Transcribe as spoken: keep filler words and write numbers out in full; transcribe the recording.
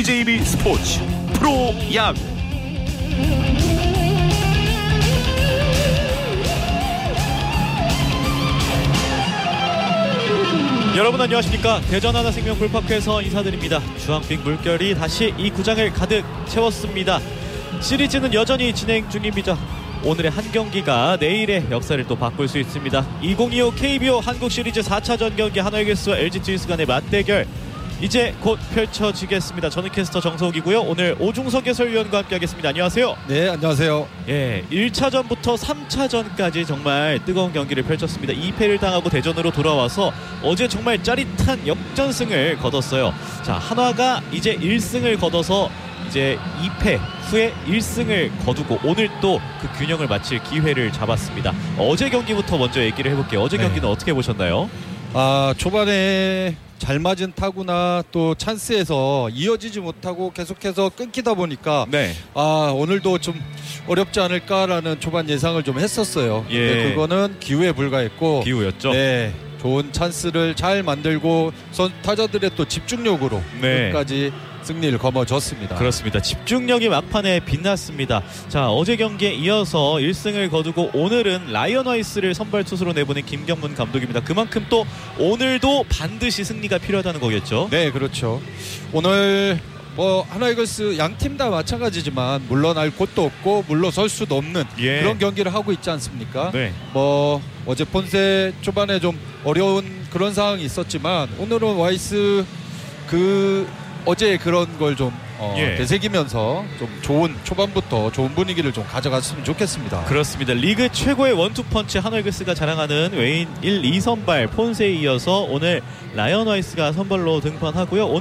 제이비 스포츠 프로야구 여러분 안녕하십니까. 대전 하나생명 풀파크에서 인사드립니다. 주황빛 물결이 다시 이 구장을 가득 채웠습니다. 시리즈는 여전히 진행 중입니다. 오늘의 한 경기가 내일의 역사를 또 바꿀 수 있습니다. 이천이십오 케이비오 한국 시리즈 사 차전 경기 한화 이글스와 엘지 트윈스 간의 맞대결 이제 곧 펼쳐지겠습니다. 저는 캐스터 정석이고요. 오늘 오중석 해설위원과 함께하겠습니다. 안녕하세요. 네, 안녕하세요. 예, 일 차전부터 삼 차전까지 정말 뜨거운 경기를 펼쳤습니다. 이 패를 당하고 대전으로 돌아와서 어제 정말 짜릿한 역전승을 거뒀어요. 자, 한화가 이제 일 승을 거둬서 이제 이 패 후에 일 승을 거두고 오늘 또 그 균형을 맞출 기회를 잡았습니다. 어제 경기부터 먼저 얘기를 해볼게요. 어제 경기는 네. 어떻게 보셨나요? 아, 초반에 잘 맞은 타구나 또 찬스에서 이어지지 못하고 계속해서 끊기다 보니까 네. 아, 오늘도 좀 어렵지 않을까라는 초반 예상을 좀 했었어요. 예. 근데 그거는 기회에 불과했고 기우였죠. 네, 좋은 찬스를 잘 만들고 선 타자들의 또 집중력으로 네. 끝까지 승리를 거머쥐었습니다. 그렇습니다. 집중력이 막판에 빛났습니다. 자, 어제 경기에 이어서 일 승을 거두고 오늘은 라이언와이스를 선발 투수로 내보낸 김경문 감독입니다. 그만큼 또 오늘도 반드시 승리가 필요하다는 거겠죠? 네, 그렇죠. 오늘 뭐 하나 이글스 양 팀 다 마찬가지지만 물러날 곳도 없고 물러설 수도 없는 예. 그런 경기를 하고 있지 않습니까? 네. 뭐 어제 폰세 초반에 좀 어려운 그런 상황이 있었지만 오늘은 와이스 그 어제 그런 걸 좀 어, 예. 되새기면서 좀 좋은 초반부터 좋은 분위기를 좀 가져갔으면 좋겠습니다. 그렇습니다. 리그 최고의 원투펀치 한화 이글스가 자랑하는 외인 일, 이 선발 폰세에 이어서 오늘 라이언와이스가 선발로 등판하고요.